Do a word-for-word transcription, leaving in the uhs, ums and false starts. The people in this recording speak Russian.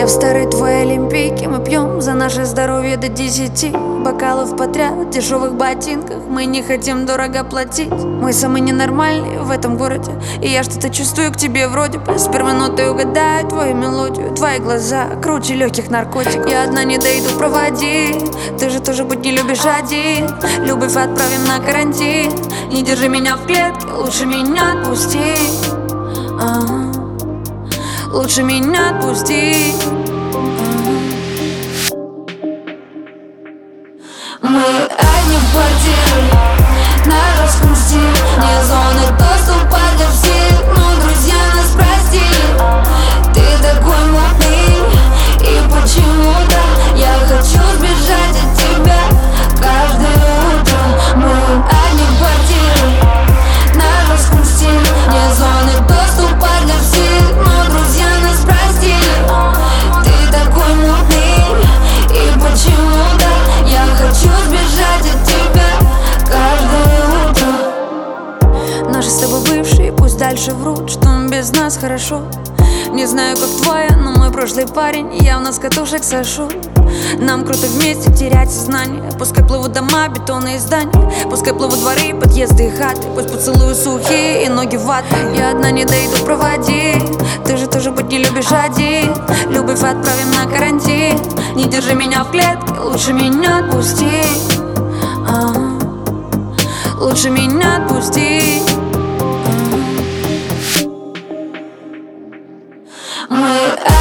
Я в старой твоей олимпийке. Мы пьем за наше здоровье до десяти бокалов подряд в дешевых ботинках. Мы не хотим дорого платить. Мы самые ненормальные в этом городе. И я что-то чувствую к тебе вроде бы. С первой нотой угадаю твою мелодию. Твои глаза круче легких наркотиков. Я одна не дойду, проводи. Ты же тоже быть не любишь один. Любовь отправим на карантин. Не держи меня в клетке, лучше меня отпусти. Ага. Лучше меня отпусти. Мы одни в квартире, на распусти. Не зоны доступа для всех, но друзья нас простили. Ты такой мутный, и почему-то я хочу сбежать от тебя каждое утро. Мы одни в квартире, на распусти. Не зоны доступа для всех, но друзья нас простили. Ты такой мутный, и почему-то я хочу сбежать от тебя каждое утро. Наши с тобой бывшие пусть дальше врут, что без нас хорошо. Не знаю, как твоя, но мой прошлый парень явно с катушек сошел. Нам круто вместе терять сознание. Пускай плывут дома, бетонные здания. Пускай плывут дворы, подъезды и хаты. Пусть поцелуи сухие и ноги ватные. Я одна не дойду, проводи. Ты же тоже быть не любишь один. Любовь отправим на карантин. Не держи меня в клетке, лучше меня отпусти. А-а-а. Лучше меня отпусти. А-а-а. Мы